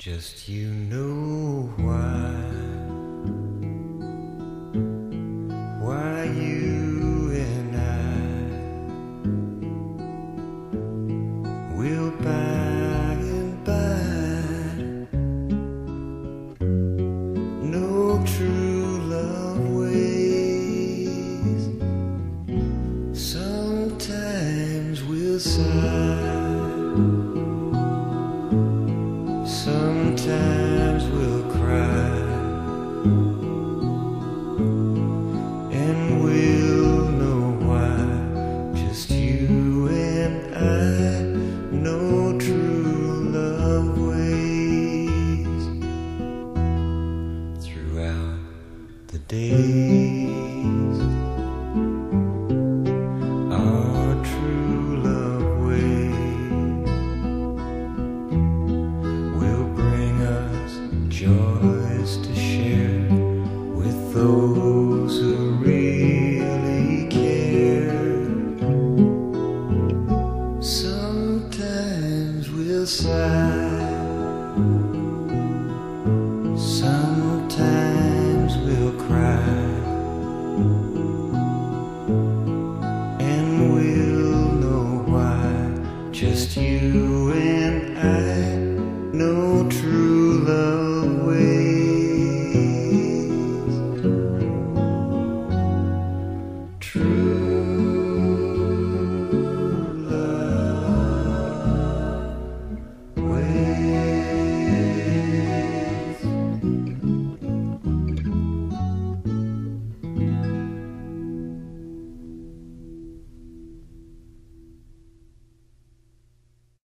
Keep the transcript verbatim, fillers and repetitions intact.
Just you know why, why you and I will by and by know true love ways. Sometimes we'll sigh, sometimes we'll cry, and we'll know why. Just you and I know true love ways. Throughout the days, our true love ways will bring us joys to share with those who really care. Sometimes we'll sigh,